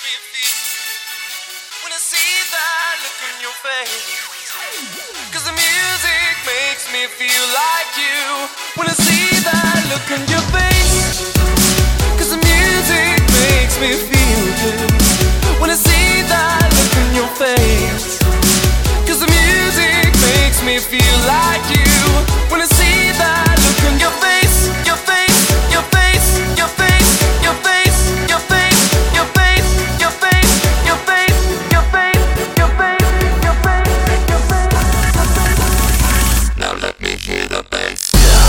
me feel when I see that look on your face. Cause the music makes me feel like you when I see that look on your face. Cause the music makes me feel good when I see that look on your face. Cause the music makes me feel like you when I see that look on your face. Your face, your face, your face, your face, your face, your face, your face, your face, your face, your face, your face, your face. Now let me hear the bass.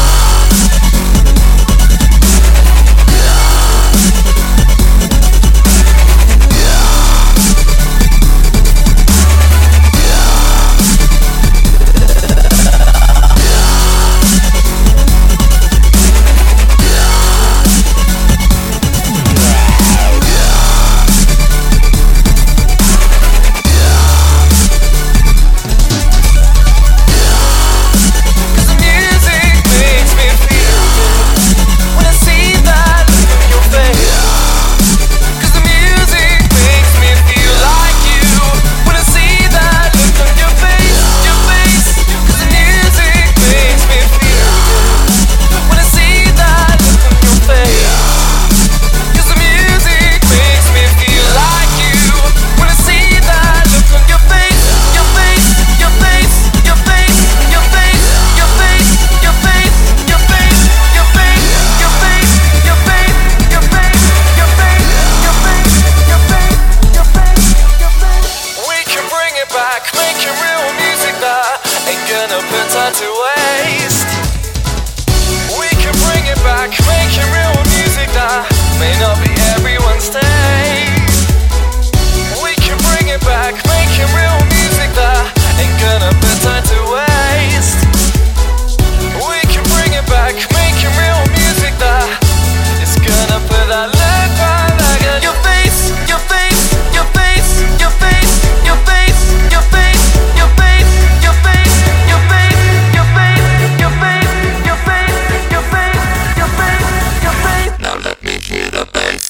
To waste. We can bring it back, making real music that may not be everyone's taste. We can bring it back, making real music that ain't gonna put time to waste. We can bring it back, making real music that is gonna put that look right back at your face, your face, your face, your face, your face, your face, your face, your face, your face. Now let me hear the bass.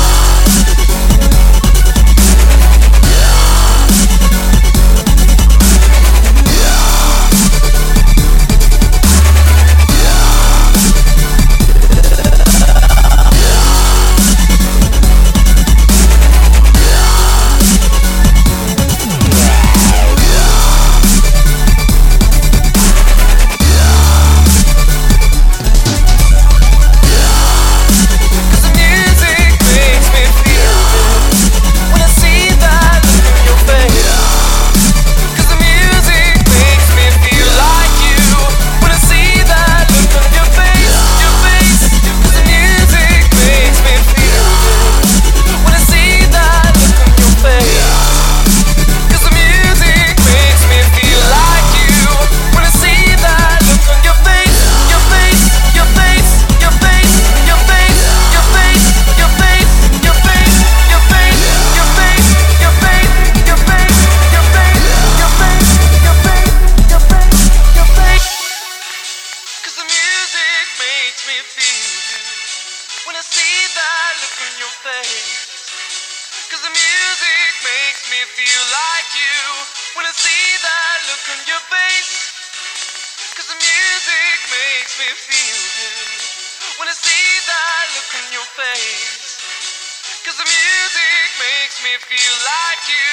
Cause the music makes me feel like you when I see that look on your face. Cause the music makes me feel good when I see that look on your face. Cause the music makes me feel like you